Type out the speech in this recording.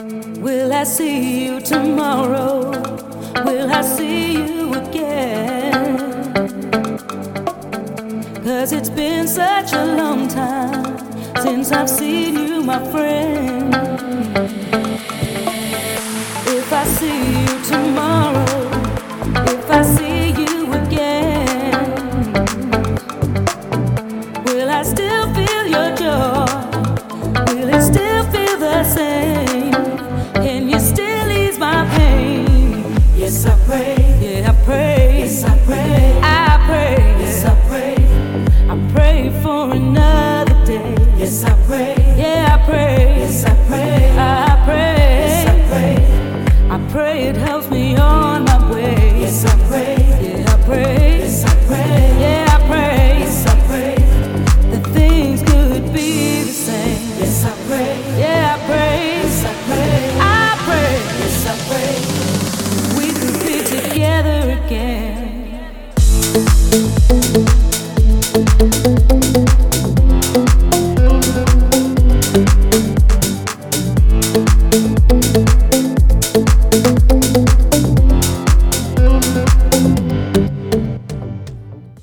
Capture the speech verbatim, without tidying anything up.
Will I see you tomorrow? Will I see you again? 'Cause it's been such a long time since I've seen you, my friend. If I see you tomorrow, if I see you again, will I still feel your joy? Will it still feel the same? Can you still ease my pain? Yes, I pray. Yeah, I pray. Yes, I pray. I pray. Yes, I pray. I pray for another day. Yes, I pray. Yeah, I pray. Yes, I pray. I pray. Yes, I pray. I pray it helps me on my way. Yes, I pray. Yeah, I pray. Yes, I pray. Yeah, I pray. Yes, I pray. That things could be the same. Yes, I pray. Yeah, I pray. Yes, I pray. I pray. Yes, I pray. We could be together again.